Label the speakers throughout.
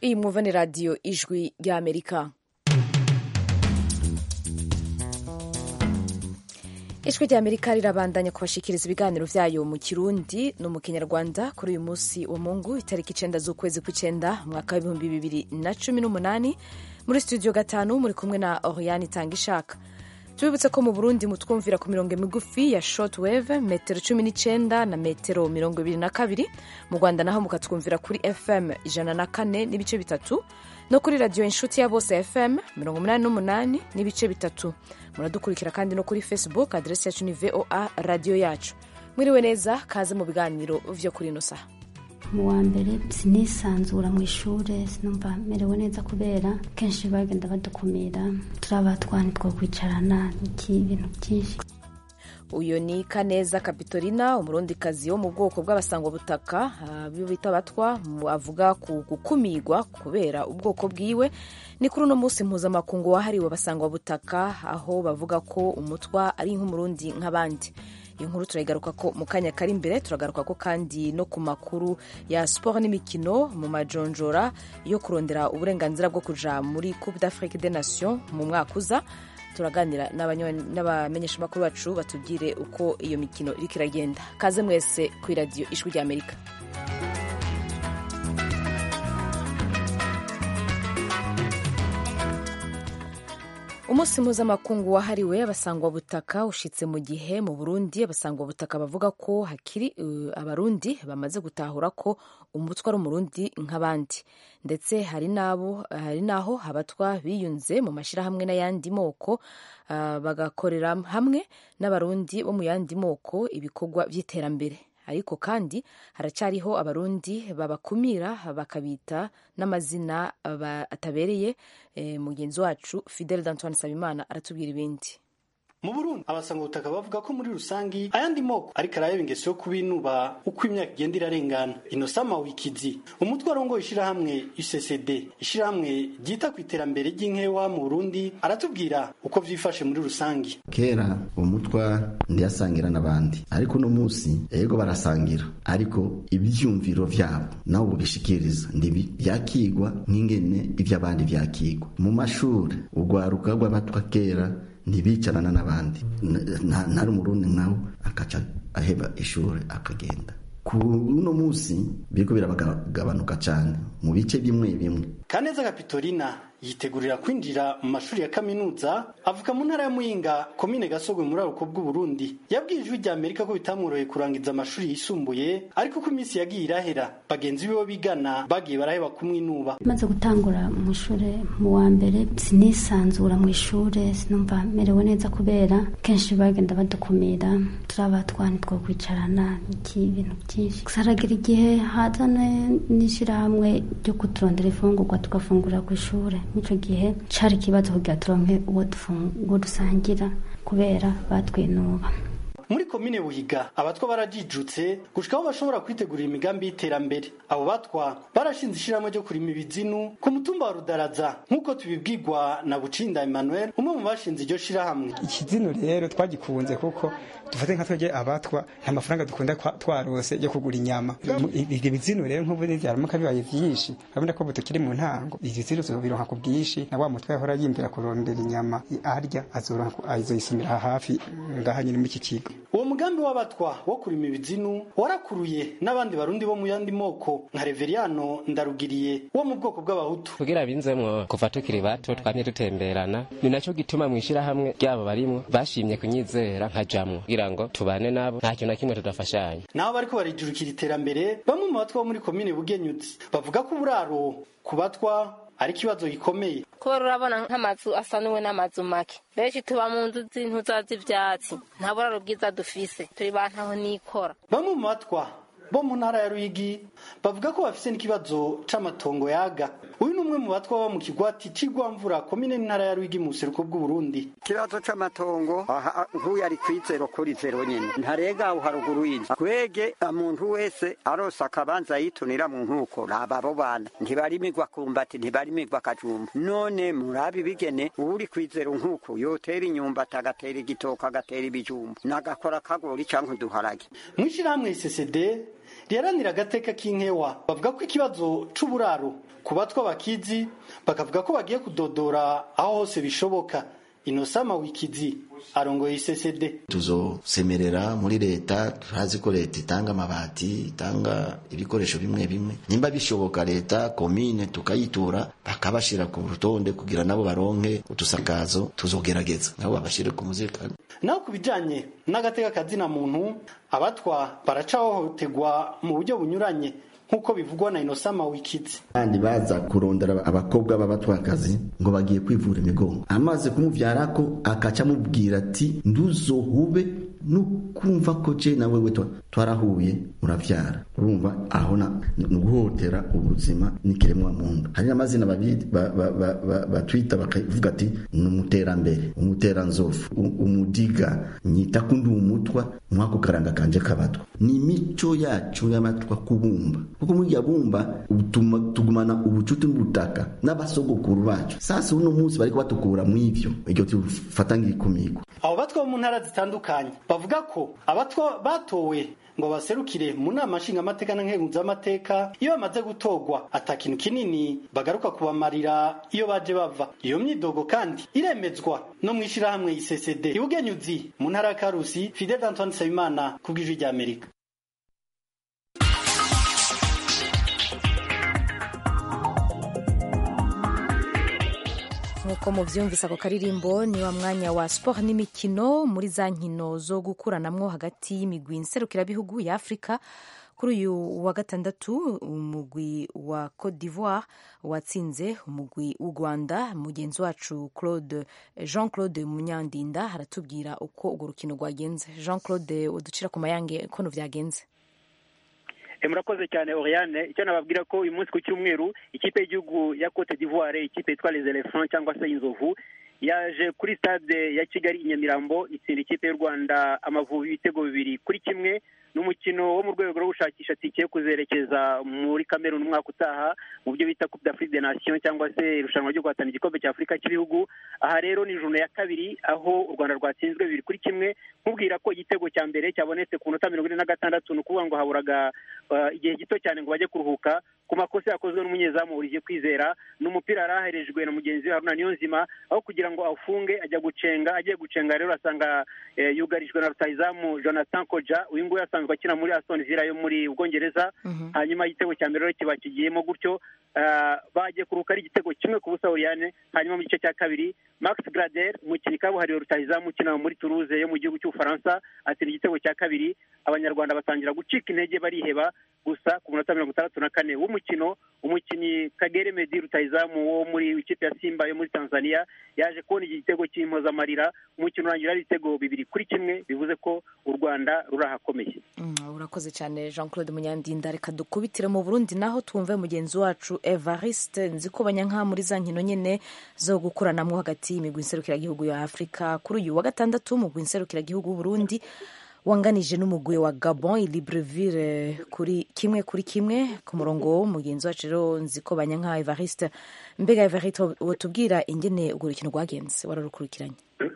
Speaker 1: Iyi mwumva ni radiyo ijwi ry'Amerika. Ijwi ry'Amerika rirabandanya kubashikiriza ibiganiro vyayo mu Kirundi no mu Kinyarwanda kuri uyu munsi wa Mungu itariki 9 z'ukwezi kw'icenda mwaka wa 2018 muri studio gatanu muri kumwe na Oriane Tangishaka. Tubibutse ko mu Burundi mutwumvira ku mirongo migufi ya shortwave metero 19 na metero 22, mu Rwanda naho mukatwumvira kuri FM 104 n'ibice bitatu no kuri radio inshuti ya bose FM 88 n'ibice bitatu. Muradukurikira kandi no kuri Facebook, adresse yacu ni VOA radio yacu. Mwiriwe neza, kaze mu biganiro vyo kuri ino saha.
Speaker 2: Mu wa mbere sinisanzura mu ishure, sinumva merewe neza kubera kenshi bagenda badukumira, turabatwani two kwicarana n'ibintu byinshi.
Speaker 1: Uyo ni Kaneza Kapitolina, umurundikazi wo mu bwoko bw'abasangwa butaka bita abatwa, avuga ku gukumirwa kubera ubwoko bwiwe. Ni kuri uno munsi mpuzamakungu wahariwe abasangwa butaka, aho bavuga ko umutwa ari nk'umurundi nk'abandi. Inkuru turayigaruka ko mu kanya kari imbere, turagaruka ko kandi no ku makuru ya sport n'imikino mu majonjora yo kurondera uburenganzira bwo kuja muri Coupe d'Afrique des Nations mu mwaka uza. Turaganira n'abamenyesha makuru bacu batubwire uko iyo mikino iriko iragenda. Kaze mwese kuri radio ijwi ry'Amerika. Umunsi mpuzamakungu wahariwe abasangwa butaka ushitse mu gihe mu Burundi abasangwa butaka bavuga ko hakiri abarundi bamaze gutahura ko umutwa ari umurundi nk'abandi, ndetse hari naho abatwa biyunze mu mashirahamwe n'ayandi moko bagakorera hamwe n'abarundi bo mu yandi moko ibikorwa vy'iterambere. Ariko kandi haracariho abarundi babakumira bakabita n'amazina atabereye. Mugenzi wacu Fidel D'Antoine Sabimana aratubwira ibindi.
Speaker 3: Mu Burundi abasanga ubutaka bavuga ko muri rusangi ayandi moko ariko arayeba ingeso yo kubinuba uko imyaka igenda irarengana. Inosama Wikizi, umutwe arongo ishirahamwe UCCD, ishirahamwe ryita ku iterambere ry'inkewa mu Burundi, aratubwira uko vyifashe muri rusangi.
Speaker 4: Kera umutwa ndiyasangira n'abandi, ariko no musi ego barasangira, ariko ibyumviro vyabo nawo bugishikiriza ndibi byakigwa nk'ingene ivy'abandi vyakigwa. Mu mashuri ugwaruka rw'abatwa kera ntibicarana n'abandi, ntari umurundi nawe akaca aheba ishure akagenda. Ku uno musi biriko birabagabanuka cane mu bice bimwe bimwe.
Speaker 3: Kaneza Kapitolina yitegurira kwinjira mu mashuri ya kaminuza, avuka mu ntara ya Muyinga, komine Gasogwe muri aruko bw'u Burundi. Yabwiye ijwi ry'Amerika ko bitamworoheye kurangiza amashuri yisumbuye, ariko ko iminsi yagiye irahera bagenzi biwe bigana bagiye baraheba kumwinuba.
Speaker 2: Maze gutangura mu ishure mu wa mbere sinisanzura mu ishure, sinumva merewe neza kubera kenshi bagenda badukumira, turabatwani two kwicarana n'ibintu byinshi. Saragira igihe hazana n'ishirahamwe ryo kuturondera ifungurwa tugafungura ku ishure. Nico gihe cari kibazo kugira turonke uwo dusangira kubera batwinuba.
Speaker 3: Muri komine Buhiga abatwa barajijutse gushika aho bashobora kwitegurira imigambi y'iterambere. Abo batwa barashinze ishirahamwe ryo kurima ibizinu ku mutumba wa Rudaraza, nk'uko tubibwirwa na Bucinda Emmanuel, umwe mu bashinze iryo shirahamwe.
Speaker 5: Ikizinu rero twagikunze kuko dufate nka twege abatwa nta mafaranga dukunda twarose yo kugura inyama. Ibyo bizinu rero nk'ubu n'ivyaramuka bibaye vyinshi, abona ko butukiri mu ntango izizinu zobironka ku bwinshi, na wa mutwe yahora yimbira kurondera inyama arya azoronka azoyisimira hafi ngaha nyine mu iki kigo.
Speaker 3: Uwo mugambi w'abatwa wo kurima ibizinu warakuruye n'abandi barundi bo mu yandi moko nka Reveriano Ndarugiriye wo mu bwoko bw'abahutu.
Speaker 6: Kugira binzemwo kuva tukiri bato twamye dutemberana, ni naco gituma mwishira hamwe ryabo barimwo bashimye kunyizera nkajamwo kugira ngo tubane nabo nta kintu na kimwe tudafashanya.
Speaker 3: Nabo bariko barijurukira iterambere, bamwe mu batwa bo muri komine Bugenyuzi bavuga ko uburaro ku batwa ari kibazo gikomeye.
Speaker 7: Kubera urabona nk'amazu asanuwe n'amazu make, benshi tuba mu nzu z'intuza z'ivyatsi, nta buraro bwiza dufise, turi bantaho nikora.
Speaker 3: Bamwe mu batwa bo mu ntara ya Ruyigi bavuga ko bafise n'ikibazo c'amatongo yaga. Uyu numwe mu batwa bo mu kigwati c'Igwamvura, komine n'intara ya Ruyigi mu buseruko bw'u Burundi.
Speaker 8: Kibazo c'amatongo nkuyu ari kwizero kuri zero nyene, ntarega aho haruguru y'inzu. Kwege umuntu wese arosa akabanza yitunira mu nkuko abo bana ntibarimirwa kumbati, ntibarimirwa kajumba. None murabi bigene uri kwizero nkuko yotera inyumba tagatera igitoka agatera ibijumba nagakora kagori canke duharage.
Speaker 3: Mwishirahamwe CCD riharanira agateka k'inkewa bavuga ko ikibazo c'uburaro ku batwa bakizi bakavuga ko bagiye kudodora aho hose bishoboka. Inosama Wikizi arongoye ICCD.
Speaker 4: Tuzosemerera muri leta, turazi ko leta itanga amabati, itanga ibikoresho bimwe bimwe, nimba bishoboka leta komine tukayitura bakabashira ku rutonde kugira nabo baronke utusakazo, tuzogerageza nabo babashire ku muzirikano.
Speaker 3: Naho kubijanye n'agateka kazina muntu, abatwa baracahohotegwa mu buryo bunyuranye nkuko bivugwa na Inosama Wikizi.
Speaker 4: Kandi baza kurondera abakobwa b'abatwakazi ngo bagiye kwivura imigongo, amaze kumuvyarako akaca mubwira ati nduzohube nukumva ko je na wewe twarahuye muravyara. Urumva aho nuguhotera ubuzima nikiremwa muntu. Hari n'amazina babiri batwita bakavuga ati numuterambere, umuteranzofu, umudiga, nyita kundi umutwa mwako karanga kanje kabatwa. Ni mico yacu y'amatwa kubumba, kuko muri yabumba tugumana ubucuti n'ubutaka n'abasogokuru bacu. Sasa uno munsi bariko batukura mu ivyo iryo tufatanga ikumiko.
Speaker 3: Abo batwa mu ntara zitandukanye bavuga ko abatwa batowe ngo baserukire mu nama nshingamateka na nkenguzamateka iyo bamaze gutogwa atakintu kinini bagaruka kubamarira iyo baje bava. Iyo myidogo kandi iremezwa no mwishirahamwe ICCD Ibugenyuzi mu ntara ya Karusi. Fidel Antoine Sabimana kubw'ijwi rya Amerika.
Speaker 1: Nkuko muvyumvisa ko karirimbo ni wa mwanya wa sport n'imikino muri za nkino zo gukuranamwo hagati y'imigwi nserukirabihugu ya Afrika. Kuri uyu wa gatandatu umugwi wa Côte d'Ivoire watsinze umugwi w'u Rwanda. Mugenzi wacu Jean Claude Munyandinda haratubwira uko urwo rukino rwagenze. Jean Claude, uducira ku mayange ko vyagenze.
Speaker 9: Murakoze cyane Oriane. Icyo nababwira ko uyu munsi ku cyumweru ikipe y'igihugu ya Côte d'Ivoire, ikipe yitwa Les Elephants cyangwa se Inzovu, yaje kuri stade ya Kigali Nyamirambo itsinda ikipe y'u Rwanda Amavubi ibitego 2-1. N'umukino wo mu rwego rwo gushakisha tike yo kuzerekeza muri Cameroon umwaka utaha mu byo bita Coupe d'Afrique des Nations cyangwa se irushanwa ryo guhatana igikombe cya Afrika cy'ibihugu. Aha rero ni journée ya kabiri aho u Rwanda rwatsinzwe 2-1. Nkubwira ko igitego cya mbere cyabonetse ku minota 46, nukuvuga ngo haburaga igihe gito cyane ngo bajye kuruhuka ku makosa yakozwe n'umunyezamu Olivier Kwizera. N'umupira araherejwe na mugenzi we Haruna Niyonzima, aho kugira ngo afunge agiye gucenga rero asanga yugarijwe na rutahizamu Jonathan Koja. Uyu nguyu asanzwe akina muri Aston Villa yo muri Ubwongereza. Hanyuma igitego cya mbere rero kiba kigiyemo gutyo. Bagiye kuruka ari igitego 1-0 Oriane. Hanyuma mu gice cya kabiri Max Grader, umukinnyi kabuhariwe rutahizamu ukina muri Toulouse yo mu gihugu cy'Ufaransa, atsinda igitego cya kabiri. Abanyarwanda batangira gucika intege bariheba, gusa ku minota 64 w'umukino umukinnyi Kagere Medi rutahizamu wo muri ikipe ya Simba yo muri Tanzania yaje kubona igitego cy'impozamarira. Umukino urangira ari ibitego 2-1, bivuze ko u Rwanda rurahakomeye.
Speaker 1: Urakoze cyane Jean Claude Munyandinda. Reka dukubitire mu Burundi naho twumve mugenzi wacu Evariste Nzikobanya muri za nkino nyene zo gukuranamwo hagati y'imigwi nserukiragihugu ya Afrika. Kuri uyu wa gatandatu umugwi nserukiragihugu w'u Burundi wanganije n'umugwi wa Gabon Libreville kuri kimwe ku murongo. Mugenzi wacu rero Nzikobanya Evariste, mbega Evariste wotubwira ingene urwo rukino rwagenze, wararukurikiranye?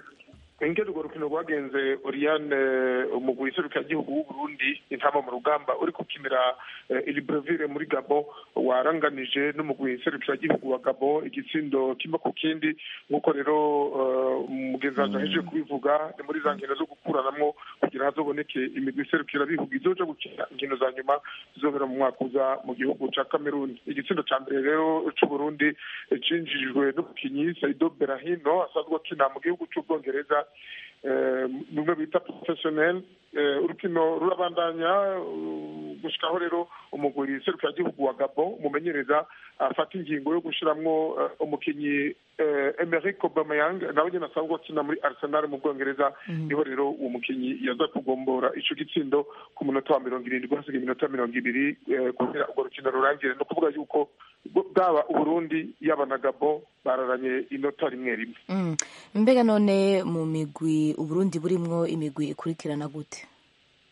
Speaker 10: Ingene urwo rukino rwagenze Oriane, umugwi nserukiragihugu w'u Burundi intama mu rugamba uri kukimira Libreville muri Gabon waranganije n'umugwi nserukiragihugu wa Gabon igitsindo kimwe ku kindi. Nk'uko rero mugenzi wacu ahejeje kubivuga, ni muri za nkino zo gukuranamwo kugira hazoboneke imigwi nserukirabihugu izoja gukina inkino za nyuma zizobera mu mwaka uza mu gihugu ca Cameroon. Igitsindo ca mbere rero c'u Burundi cinjijwe n'umukinyi Saido Berahino asanzwe akina mu gihugu c'Ubwongereza bimwe bita professionnel. Urukino rurabandanya gushikaho rero umugwi nserukiragihugu wa Gabon umumenyereza afata ingingo yo gushiramwo umukinyi Emerick Aubameyang nawe nyene asanzwe akina muri Arsenal mu Bwongereza. Niho rero uwo mukinyi yaza kugombora ico gitsindo ku munota wa 70 hasigaye iminota 20 kugira urwo rukino rurangire. No kuvuga yuko bwaba Uburundi yaba na Gabon bararanye inota rimwe.
Speaker 1: Mbega none mu migwi Uburundi burimwo imigwi ikurikirana gute?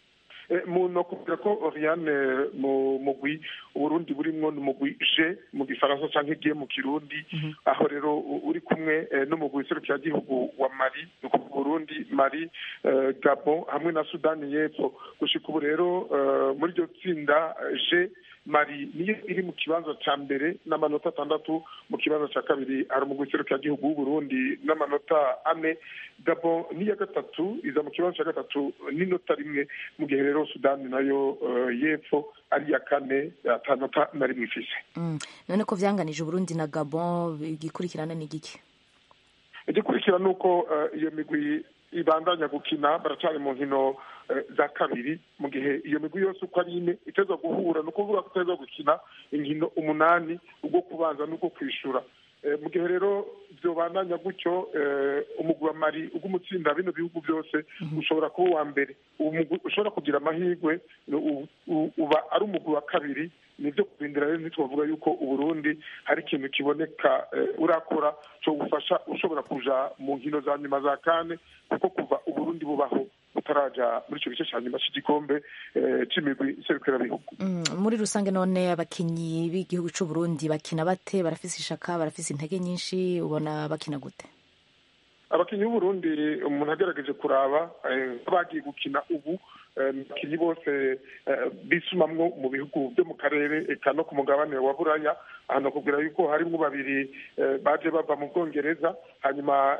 Speaker 10: no kubwira ko Oriane mu mugwi Uburundi burimwo n'umugwi G mu gifaransa canke G mu kirundi aho rero uri kumwe n'umugwi serukiragihugu wa Mali no Burundi Mali Gabon hamwe na Sudani y'Epfo gushika ubu rero muri iryo tsinda G Mali niyo iri mu kibanza ca mbere n'amanota 6 mu kibanza ca kabiri hari umugwi serukiragihugu w'Uburundi n'amanota 4 Gabon niya gatatu iza mu kibanza ca gatatu n'inota rimwe mu gihe rero Sudani nayo y'Epfo ari ya kane atanota na rimwe ifise.
Speaker 1: None ko vyanganije Uburundi na Gabon igikurikirana ni giki?
Speaker 10: Igikurikirana nuko iyo migwi ibandanya gukina baracari mu nkino za kabiri mu gihe iyo migwi yose uko ari ine iteza guhura no kuvuga ko iteza gukina inkino 8 ubwo kubanza nuko kwishura mu gihe rero byobandanya gutyo umugwi wa Mali ugumutsinda bino bihugu byose ushobora kuba wa mbere ushobora kugira amahirwe uba ari umugwi wa kabiri nivyo kubindira rero nitwavuga yuko Uburundi hari ikintu kiboneka urakora cyo gufasha ushobora kuja mu nkino za nyuma za kane kuko kuva Uburundi bubaho utaraja muri ico gice cyanyuma cy'igikombe c'imigwi serukirabihugu.
Speaker 1: Muri rusange none abakinyi b'igihugu c'u Burundi bakina bate? Barafise ishaka, barafise intege nyinshi, ubona bakina gute?
Speaker 10: Abakinyi b'u Burundi umuntu agerageje kuraba bagiye gukina ubu abakinyi bose bisumamwo mu bihugu byo mu karere eka no ku mugabane wa Buraya hano kugira yuko harimo babiri baje bava mu Bwongereza hanyuma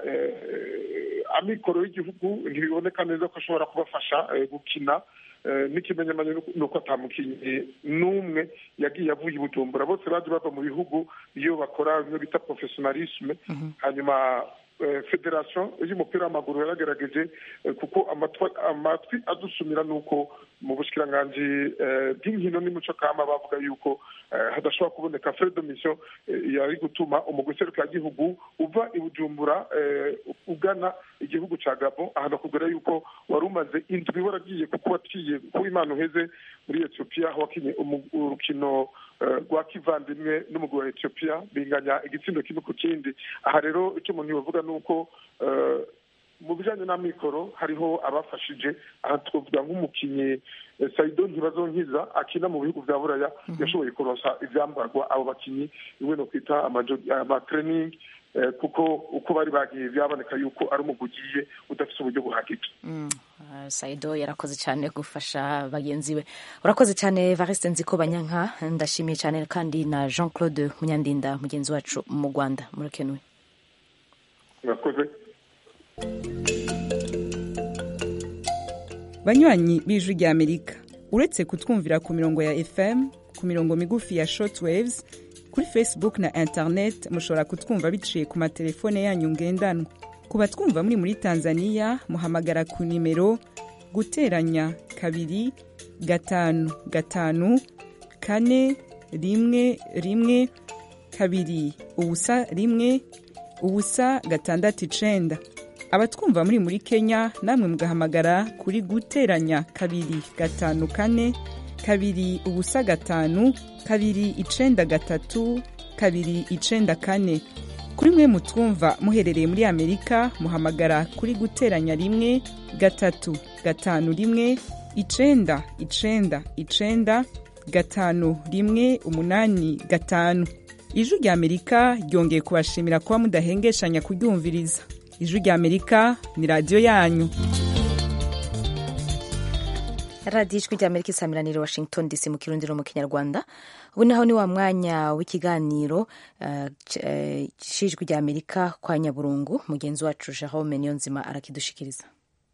Speaker 10: amikoro y'igihugu ntibiboneka neza ko ashobora kubafasha gukina n'ikimenyamanye nuko atamukinyi n'umwe yagiye avuye i Bujumbura bose baje bava mu bihugu iyo bakora ibyo bita professionalisme hanyuma federation y'umupira w'amaguru yaragerageje kuko amatwi adusumira nuko mu bushikiranganje bw'inkino n'umuco kama bavuga yuko hadashobora kuboneka frais de mission yari gutuma umugwi serukiragihugu uva i Bujumbura ugana igihugu ca Gabon ahana kugira yuko wari umaze indwi waragiye kuko watiye ku Imana uheze muri Ethiopia aho wakinye urukino rwa kivandimwe n'umugwi wa Ethiopia binganya igitsindo kimwe ku kindi aha rero icyo umuntu yovuga nuko mu bijanye n'amikoro hariho abafashije aha twavuga nk'umukinyi Saido Ntibazonkiza akina mu bihugu vya Buraya yashoboye kuronsa ivyambarwa abo bakinyi bimwe no kwita ama training kuko uko bari bagiye byaboneka yuko ari umugugiye udafite uburyo buhagije.
Speaker 1: Saido yarakoze cyane gufasha bagenzi we. Urakoze cyane Evariste Nzikobanyanka, ndashimiye cyane kandi na Jean-Claude Munyandinda mugenzi wacu mu Rwanda murakenuye.
Speaker 10: Urakoze.
Speaker 11: Banywanyi b'Ijwi rya Amerika uretse kutwumvira ku mirongo ya FM ku mirongo migufi ya shortwaves kuri Facebook na internet mushobora kutwumva biciye ku matelefone yanyu ngendanwa. Ku batwumva muri Tanzania muhamagara ku nimero guteranya 255 411 2 ubusa 669. Abatwumva muri Kenya namwe mugahamagara kuri guteranya 254 2 5 293 kuri mwe mutwumva muherereye muri Amerika muhamagara kuri guteranya 1 3 5 1 9 9 5 1 8 5. Ijwi rya Amerika ryongeye kubashimira kuba mudahengeshanya kuryumviriza. Ijwi rya Amerika ni radio yanyu.
Speaker 1: Radio Ijwi rya Amerika isamiranira Washington DC mu Kirundi no mu Kinyarwanda. Ubu naho ni wa mwanya w'ikiganiro c'Ijwi rya Amerika kwa Nyaburungu. Mugenzi wacu Jerome Niyonzima arakidushikiriza.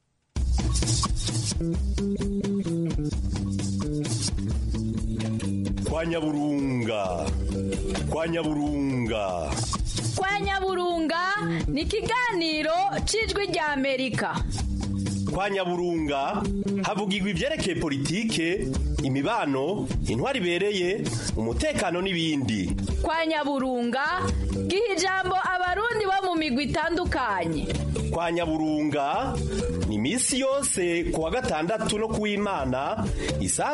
Speaker 12: Kwa Nyaburunga. Kwa Nyaburunga.
Speaker 13: Kwa Nyaburunga ni ikiganiro c'Ijwi rya Amerika.
Speaker 12: Kwa Nyaburunga havugirwa ivyerekeye politike, imibano, intwari ibereye, umutekano n'ibindi.
Speaker 13: Kwa Nyaburunga giha ijambo abarundi bo mu migwi itandukanye.
Speaker 12: Kwa Nyaburunga ni misi yose kuwa gatandatu no kuw'Imana isaha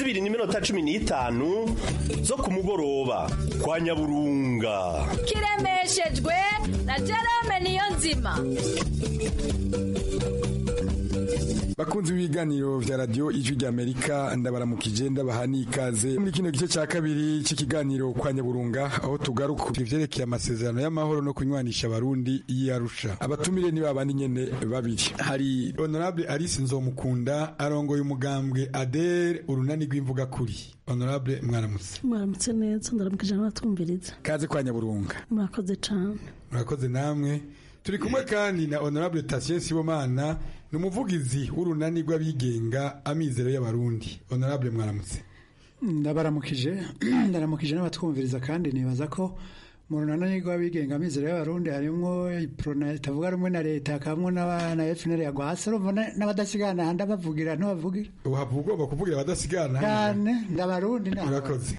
Speaker 12: 12:15 zo ku mugoroba. Kwa Nyaburunga
Speaker 13: kiremeshejwe na Jerome Niyonzima.
Speaker 14: bakunzi b'ibiganiro vya radio ijwi ry'Amerika ndabaramukije ndabaha n'ikaze muri kino gice cya kabiri cy'ikiganiro kwa Nyaburunga aho tugaruka ku vyerekeye amasezerano y'amahoro no kunywanisha abarundi y'Arusha. Abatumire ni babandi nyene babiri. Hari Honorable Alice Nzomukunda arongoye umugambwe ADER urunani rw'imvuga kuri. Honorable mwaramutse
Speaker 15: neza ndaramukije n'abatwumviriza.
Speaker 14: Kaze kwa Nyaburunga.
Speaker 15: Murakoze cyane.
Speaker 14: Murakoze namwe. Turi kumwe kandi na Honorable Tatien Sibomana numuvugizi w'urunani rw'abigenga amizero y'abarundi. Honorable mwaramutse.
Speaker 16: Ndaramukije n'abatwumviriza kandi nibaza ko mu runani rw'abigenga amizero y'abarundi harimo iprona itavuga rumwe na leta kamwe na FNL yagwasa n'abadasigana handa bavugira ntabavugira.
Speaker 14: Uhavuga bakuvugira abadasigana.
Speaker 16: Cyane ndabarundi na.
Speaker 14: Murakoze.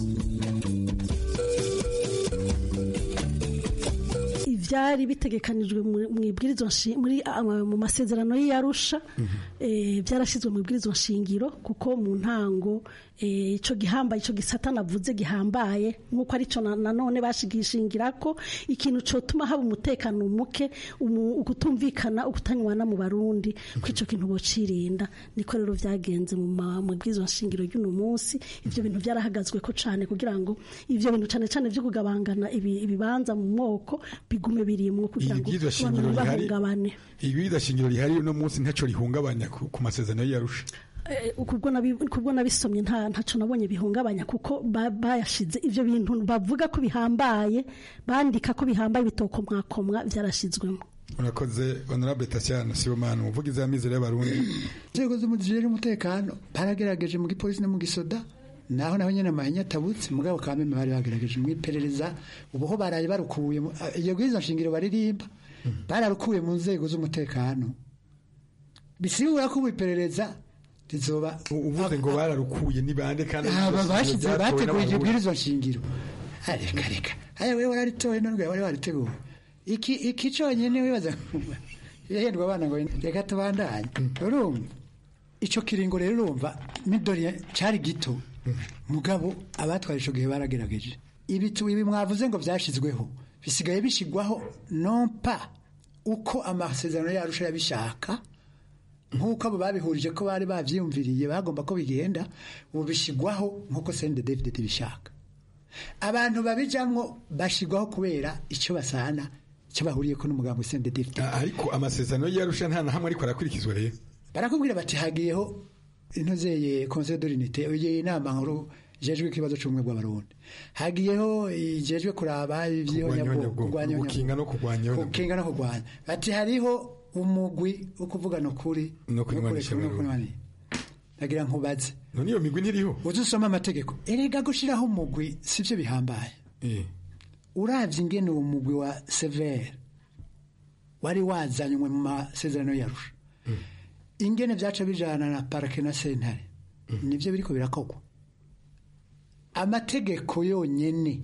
Speaker 15: Byari bitegekanijwe mu ibwirizwa mu masezerano y'Arusha byarashyizwe mu ibwirizwa nshingiro kuko mu ntango ico gihambaye ico gisata navuze gihambaye nkuko arico nanone bashigishingira ko ikintu cotuma haba umutekano muke ukutumvikana ukutanywana mu Barundi ko ico kintu bocirinda niko rero vyagenze mu ibwirizwa nshingiro y'uno munsi ivyo bintu byarahagazwe ko cane kugira ngo ivyo bintu cane byo kugabangana ibibanza mu moko bigume birimwo kugira ngo bahungabane.
Speaker 14: Ibwirizwa nshingiro rihari no munsi ntaco rihungabanya ku masezerano y'Arusha.
Speaker 15: Kubwo nabisomye ntaco nabonye bihungabanya kuko bayashize ivyo bintu bavuga ko bihambaye bandika ko bihambaye bitokomwakomwa vyarashizwemo.
Speaker 14: Urakoze Honorable Tatien Sibomana umuvugizi w'amizero y'abarundi.
Speaker 16: Inzego z'umujejwe umutekano baragerageje mu gipolisi no mu gisoda naho nyene amahenya atabutse mugabo kameme bari bagerageje mu iperereza ubuho baraye barukuye iyo bwiza nshingiro baririmba bararukuye mu nzego z'umutekano bisibura ko iperereza rizoba
Speaker 14: uvuze ngo bararukuye ni bande kandi
Speaker 16: bashize bateguye bwirizwa nshingiro reka aya wewe wararitoye none wari wariteguye iki cyonyine wibaza yahendwa abana ngo reka tubandanye urumva ico kiringo rero urumva midori cyari gito mugabo abatwaye ico gihe baragerageje ibi mwavuze ngo byashizweho bisigaye bishigwaho non pas uko amasezerano y'Arusha yabishaka nkuko abo babihurije ko bari bavyiyumviriye bagomba ko bigenda ubishigwaho nkuko CNDD bishaka abantu babijamwo bashigwaho kubera ico basana cyo bahuriye ko n'umugambo CNDD
Speaker 14: ariko amasezerano y'Arusha nta na hamwe ariko arakurikizwa rero
Speaker 16: barakubwira bati hagiyeho intozeye Conseil de l'Unité uye inama nkuru jejwe kibazo cy'umwe bw'abarundi hagiyeho ijejwe kuraba ivy'ihonyabwoko
Speaker 14: gukinga no kurwanya
Speaker 16: bati hariho umugwi ukuvugana ukuri
Speaker 14: no kunywanisha
Speaker 16: nagira nkubaze
Speaker 14: none iyo migwi ntiriho
Speaker 16: uzusoma amategeko erega gushiraho umugwi sivyo bihambaye uravye ingene uwo mugwi wa Severe wari wazanywe mu masezerano y'Arusha ingene vyaca bijana na parke na sentare nivyo biriko birakogwa amategeko yonyene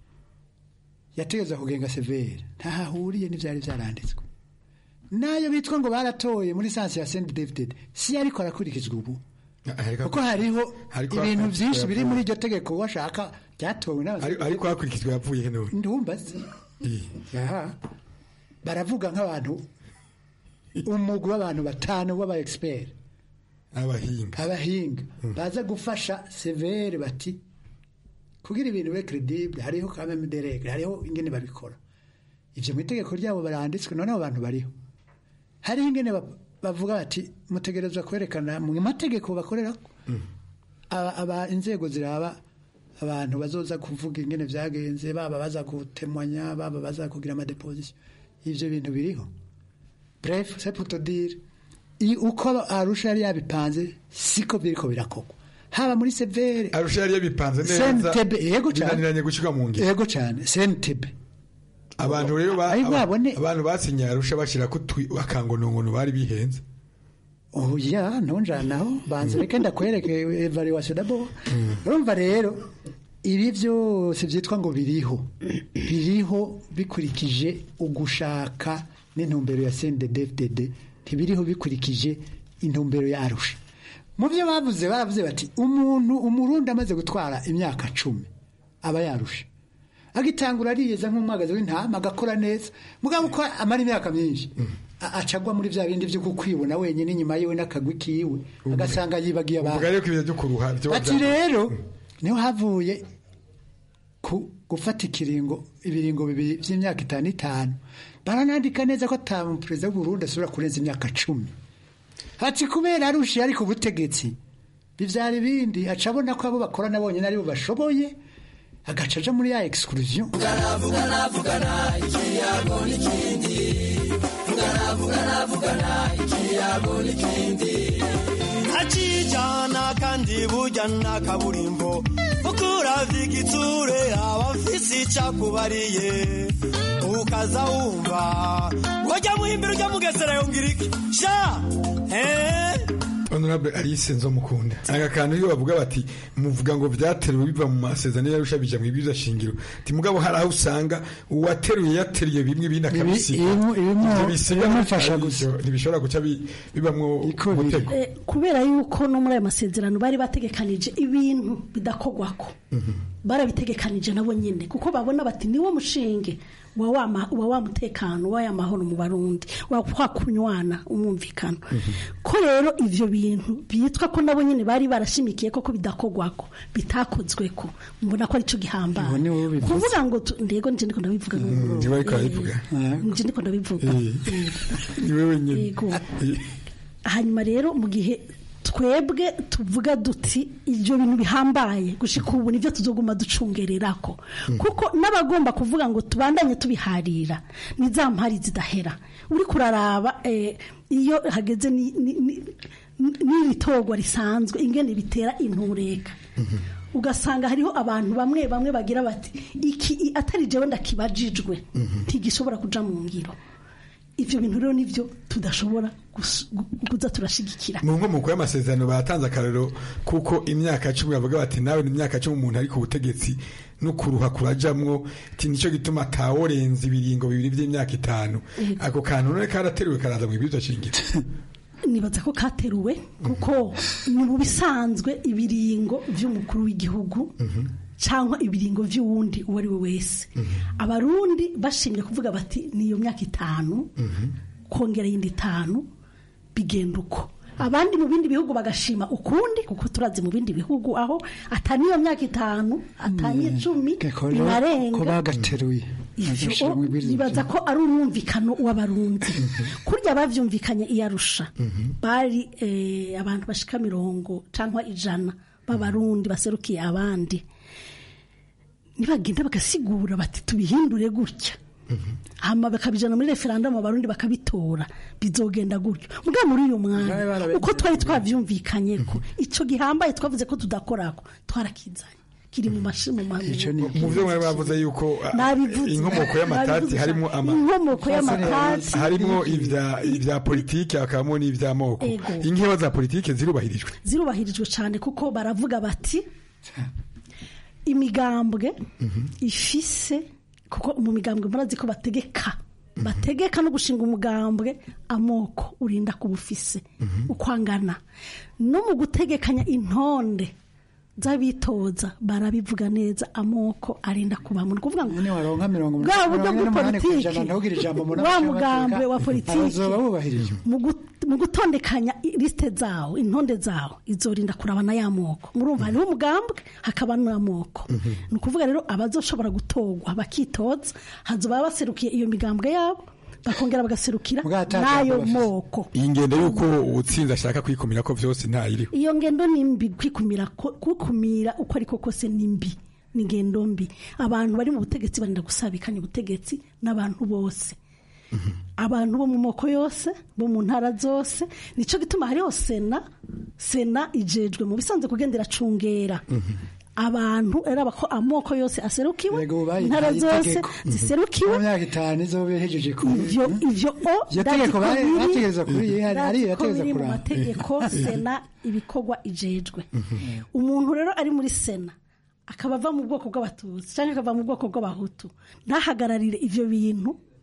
Speaker 16: yategeza kugenga Severe ntahahuriye n'ivyari vyaranditswe nayo bitwa ngo baratoye muri sansi ya Saint David si ariko arakurikizwa ubu kuko hariho ibintu byinshi biri muri iryo tegeko washaka byatowe
Speaker 14: ariko hakurikizwa yavuye heno
Speaker 16: ndumbaze baravuga nk'abantu umugwi w'abantu batanu w'aba expert abahinga baza gufasha Severe bati kugira ibintu be credible hariho kameme de règle hariho ingene babikora ivyo mu itegeko ryabo baranditswe none abo bantu bariho hari ingene bavuga bati mutegerezwa kwerekana mu mategeko bakorera aba inzego ziraba abantu bazoza kuvuga ingene vyagenze baba baza gutemwanya baba baza kugira ama deposition ivyo bintu biriho bref c'est pour te dire uko Arusha yari yabipanze siko biriko birakogwa haba muri Severe
Speaker 14: Arusha yari yabipanze neza binaniranye gushika mu ngiro
Speaker 16: yego cyane Sentebe
Speaker 14: abantu rero abantu basinye Arusha bashira ko akangonongono bari bihenze
Speaker 16: oya ntonjanaho banze reke ndakwereke evaluation d'abord urumva rero ibi byose byitwa ngo biriho bikurikije ugushaka n'intumbero ya CNDD-FDD ntibiriho bikurikije intumbero ya Arusha mu byo baravuze bati umurundi amaze gutwara imyaka 10 aba yarusha agitangura ariyeza nk'umwagazi w'intama agakora neza mugabo uko amara imyaka myinshi acagwa muri vya bindi vyo kukwibona wenyine inyuma yiwe n'akagwi kiwe agasanga yibagiye abantu ati rero niho havuye gufata ibiringo bibiri vy'imyaka 5 baranandika neza ko ata perezida w'u Burundi asubira kurenza imyaka 10 ati kubera arusha ari ku butegetsi bivyari bindi acabona ko abo bakorana bonyine ari bo bashoboye agaca aja muri ya exclusion vugana ikiyago n'ikindi vugana ikiyago n'ikindi
Speaker 17: akijana kandi bujyana kaburimbo ukuravya igitsure abafise icakubariye ukaza wumva wajya muhimbira ujya mugesera yongera iki sha
Speaker 14: Honorable Alice Nzomukunda aka kantu iyo bavuga bati muvuga ngo vyateruwe biva mu masezerano yarusha bija mu ibyiza shingiro ti mugabo hari aho usanga uwateruye yateriye bimwe bina kabisi
Speaker 16: bimufasha gusa
Speaker 14: ntibishobora guca bibamwo mutego
Speaker 15: kubera yuko no muri ayo masezerano bari bategekanije ibintu bidakogwako barabitegekanije nabo nyine kuko babona bati niwo mushinge wa mutekano wa yamahoro mu Barundi wa kwakunywana umumvikano ko rero ivyo bintu bitwa ko nabo nyine bari barashimikiye koko bidakogwako bitakozweko mbona ko ari cyo gihamba kuvuga ngo ndego nje ndiko ndabivuga nje ndiko ndabivuga
Speaker 14: ni wewe nyine
Speaker 15: hanyuma rero mu gihe twebwe tuvuga duti ibyo bintu bihambaye gushika ubu nivyo tuzoguma ducungererako kuko nabagomba kuvuga ngo tubandanye tubiharira nizampari zidahera uri kuraraba iyo hageze n'ibitogwa risanzwe ingene bitera intureka ugasanga hariho abantu bamwe bagira bati iki atari jewe ndakibajijwe ntigishobora kuja mu ngiro ivyo bintu rero nivyo tudashobora kuza turashigikira
Speaker 14: mu nkomoko y'amasezerano batanze akarero kuko imyaka 10 bavuga bati nawe ni imyaka 10 umuntu ari ku butegetsi no kuruha kurajamwo ati nico gituma ataworenza ibiringo bibiri vy'imyaka 5 ako kantu none karateruwe karaza mu ibizo shingiro
Speaker 15: nibaza ko kateruwe kuko ni mu bisanzwe ibiringo vy'umukuru w'igihugu cyangwa ibiringo vy'uwundi uwo ari we wese abarundi bashimye kuvuga bati niyo myaka 5 kongera yindi 5 bigenda uko abandi mu bindi bihugu bagashima ukundi kuko turazi mu bindi bihugu aho ataniyo myaka 5 ataniye 10 inarenga
Speaker 16: ko bagateruye
Speaker 15: nibaza ko ari umwumvikano w'abarundi kurya bavyumvikanye iyarusha bari abantu bashika 50 cyangwa 100 b'abarundi baserukiye abandi nibagenda bagasigura bati tubihindure gutya hama bakabijana muri referendum abarundi bakabitora bizogenda gutyo muga muri uyu mwanya uko twari twavyumvikanye ko ico gihambaye twavuze ko tudakorako twarakizanye kiri mu mashimo
Speaker 14: mu byo mwari bavuze yuko inkomoko y'amatati harimo
Speaker 15: inkomoko y'amatati
Speaker 14: harimo ivya politike akamo n'ivya moko inkeba za politike zirubahirijwe cyane kuko baravuga bati imigambwe ifise kuko mu migambwe murazi ko bategeka no gushinga umugambwe amoko urinda kubufise ukwangana no mu gutegekanya intonde z'abitoza barabivuga neza amoko arinda kubamuna kuvuga ngo bwa buryo bw'politiki wa mugambwe wa politiki mu gutondekanya liste zawo intonde zawo izorinda kurabana y'amoko murumva hariho umugambwe hakaba n'amoko ni ukuvuga rero abazoshobora gutogwa bakitoza hazoba baserukiye iyo migambwe yabo bakongera bagaserukira nayo moko ingendo yuko utsinze ashaka kwikumira ko vyose ntayiriho
Speaker 15: iyo ngendo nimbi kwikumira uko ariko kose nimbi ni ngendo mbi abantu bari mu butegetsi barinda gusabikanya ubutegetsi n'abantu bose abantu bo mu moko yose bo mu ntara zose nico gituma hariho sena ijejwe mu bisanzwe kugendera cungera abantu era bako amoko yose aserukiwe ntara zose ziserukiwe
Speaker 16: mu myaka 5 izobehejeje ku
Speaker 15: ivyo
Speaker 16: yategeko bategeza kuri hari yategeza
Speaker 15: kuri amategeko sena ibikorwa ijejwe umuntu rero ari muri sena akaba ava mu bwoko bw'abatutsi cyangwa akava mu bwoko bw'abahutu ntahagararire ivyo bintu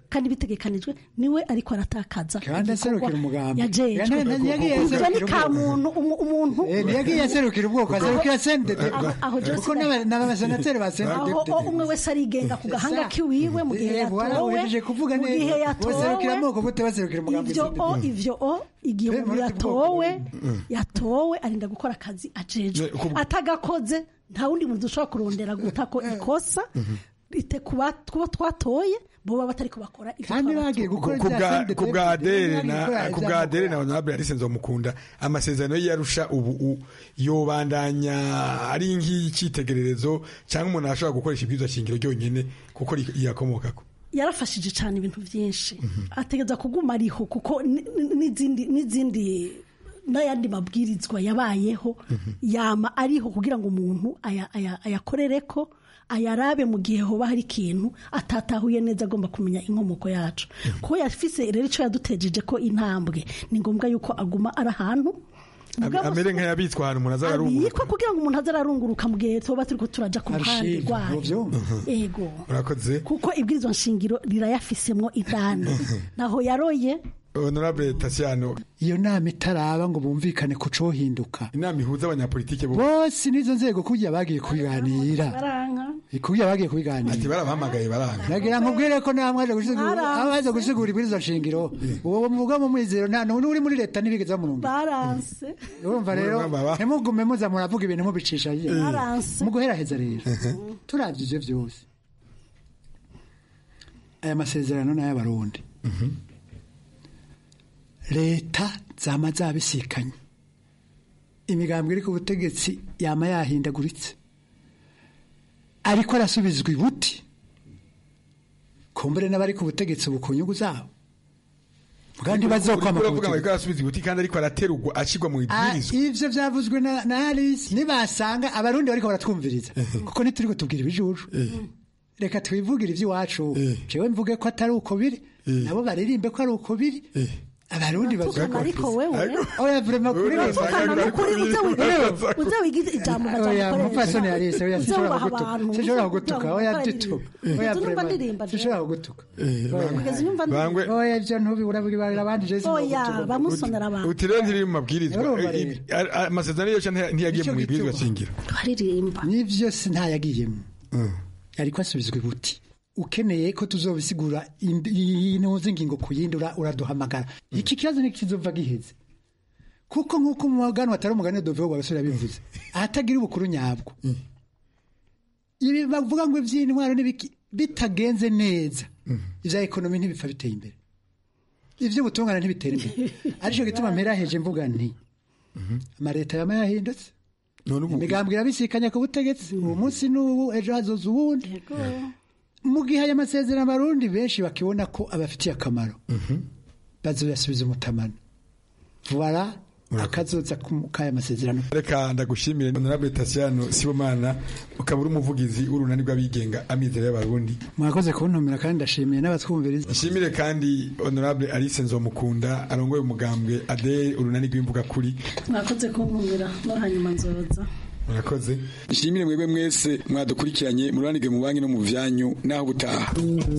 Speaker 15: kandi bitegekanijwe niwe ariko aratakaza
Speaker 16: kandi aserukira umugambi
Speaker 15: yajejwe ni ka umuntu
Speaker 16: yagiye aserukira ubwoko aserukira sendede kuko n'abasenateri ba sendede
Speaker 15: aho umwe wese arigenga ku gahanga kiwiwe mu gihe yatowe
Speaker 16: mu gihe baserukira amoko bote baserukira umugambi
Speaker 15: ivyo igihe yatowe arinda gukora akazi ajejwe atagakoze nta wundi muntu ushobora kurondera guta ko ikosa ite kuba twatoye boba batari kubakora
Speaker 16: kandi bagiye gukora
Speaker 14: ku bwa Adele na honorable Alice Nzomukunda amasezerano yarusha ubu yobandanya ari nk'icitegererezo cyangwa umuntu ashobora gukoresha ibwirizwa shingiro ryonyene kuko yakomokako
Speaker 15: yarafashije cyane ibintu byinshi ategeza kuguma ariho kuko n'izindi n'ayandi mabwirizwa yabayeho yama ariho kugira ngo umuntu ayakorereko ayarabe mu gihe hoba hari ikintu atatahuye neza agomba kumenya inkomoko yacu kuko yafise rero icyo yadutejeje ko intambwe ni ngombwa yuko aguma ari ahantu
Speaker 14: amere nk'ayabitswa ahantu umuntu azararunguruka
Speaker 15: abikwa kugira ngo umuntu azararunguruka mu gihe tuba turiko turaja ku ruhande rwayo ego
Speaker 14: urakoze
Speaker 15: kuko ibwirizwa nshingiro rirayafisemwo indani naho yaroye
Speaker 14: Honorable Tasiano
Speaker 16: iyo nama itaraba ngo bumvikane ku cohinduka
Speaker 14: inama ihuza abanyapolitike
Speaker 16: bose nizo nzego kujya bagiye kubiganira kujya bagiye kubiganira
Speaker 14: ati barabahamagaye baranga
Speaker 16: nagira nkubwire ko namwe abaje gusigura ibirizo nshingiro uwo muvuga mu mwizero nta n'uri muri leta nibigeza mu rumba
Speaker 15: baranse
Speaker 16: urumva rero ntimugume muza muravuga ibintu mubicisha mu guheraheza rero turavye ivyo vyose aya masezerano n'ay'abarundi leta zama zabisikanye imigambwe iri ku butegetsi yama yahindaguritse ariko arasubizwa ibuti kumbere n'abari ku butegetsi ubu ku nyungu zabo kandi bazokwama ku
Speaker 14: butegetsi arasubizwa ibuti kandi ariko araterugwa ashigwa mu ibwirizwa
Speaker 16: ivyo vyavuzwe na Alice nibasanga abarundi bariko baratwumviriza kuko ntituriko tubwira ibijuju reka twivugire ivy'iwacu jewe mvuge ko atari uko biri nabo baririmbe ko ari uko biri abarundi
Speaker 15: bazako ariko wewe
Speaker 16: oya vraiment kuri
Speaker 15: uza wigize ijambo
Speaker 16: oya mufasone Alice oya sishobora gutuka oya ditu oya vraiment sishobora gutuka
Speaker 14: bangwe
Speaker 16: oya ivyo ntubi urabwira abandi je
Speaker 15: oya bamusonera abantu
Speaker 14: utirende iri mu mabwirizwa amasezerano yose ntiyagiye mu mabwirizwa shingiro
Speaker 15: twaririmba
Speaker 16: nivyo ntayagiyemo ariko asubizwe ibuti ukeneye ko tuzobisigura inoze ngingo kuyindura uraduhamagara iki kibazo nikizova giheze kuko nkuko mu magano atari umugani dove wabasura bivuze ahatagira ubukuru nyabwo ibi bavuga ngo ivy'intwaro n'ibiki bitagenze neza ivya ekonomi ntibipfa biteye imbere ivyo butungana ntibitera imbere arico gituma mpera heje mvuga nti amareta yama yahindutse imigambwe irabisikanya ku butegetsi ubu munsi n'ubu ejo hazoza uwundi mu gihe aya masezerano abarundi benshi bakibona ko abafitiye akamaro bazoyasubiza umutamana voilà akazoza kaya masezerano
Speaker 14: reka ndagushimire honorable Tasiano Sibomana ukaba uri umuvugizi w'urunani rw'abigenga amizero y'abarundi
Speaker 16: mwakoze kuntumira kandi ndashimiye n'abatwumviriza
Speaker 14: nshimire kandi honorable Alice Nzomukunda arongoye umugambwe Adele urunani rw'imvuga kuri
Speaker 15: mwakoze kuntumira no hanyuma nzoza
Speaker 14: murakoze
Speaker 18: nshimire mwebwe mwese mwadukurikiranye muranige mu banki no mu vyanyu naho gutaha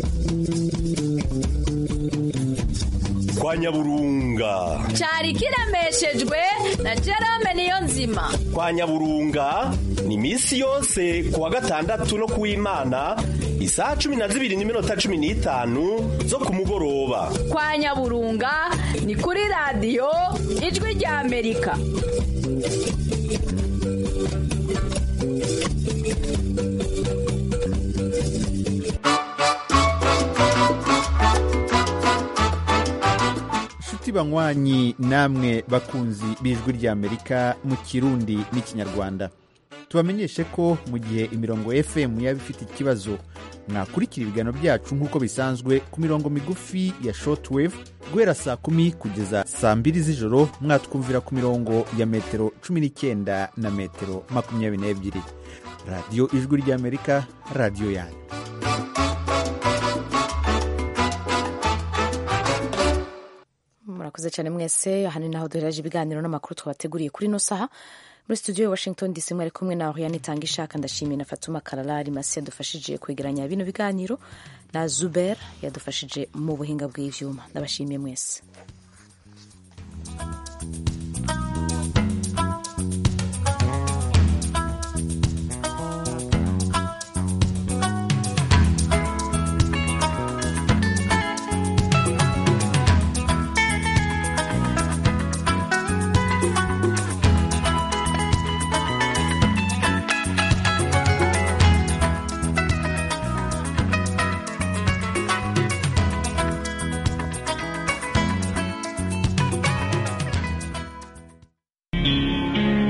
Speaker 12: kwa Nyaburunga
Speaker 13: cyari kiremeshejwe na Jerome Niyonzima
Speaker 12: kwa Nyaburunga ni misi yose kuwa gatandatu no kuw'Imana isaha 12:15 zo ku mugoroba.
Speaker 13: Kwa Nyaburunga ni kuri radio Ijwi rya Amerika.
Speaker 19: banywanyi namwe bakunzi b'Ijwi rya Amerika mu Kirundi n'Ikinyarwanda tubamenyeshe ko mu gihe imirongo FM yaba ifite ikibazo mwakurikira ibiganiro byacu nk'uko bisanzwe ku mirongo migufi ya shortwave guhera saa 10 kugeza saa 2 z'ijoro mwatwumvira ku mirongo ya metero 19 na metero 22 radio Ijwi rya Amerika, radio yanyu.
Speaker 1: murakoze cyane mwese aha ni naho duhereje ibiganiro n'amakuru twabateguriye kuri ino saha muri studio ya Washington DC mwari kumwe na Oriane Tangishaka ndashimiye na Fatuma Karalari Masi yadufashije kwegeranya bino biganiro na Zuber yadufashije mu buhinga bw'ivyuma. Ndabashimiye mwese.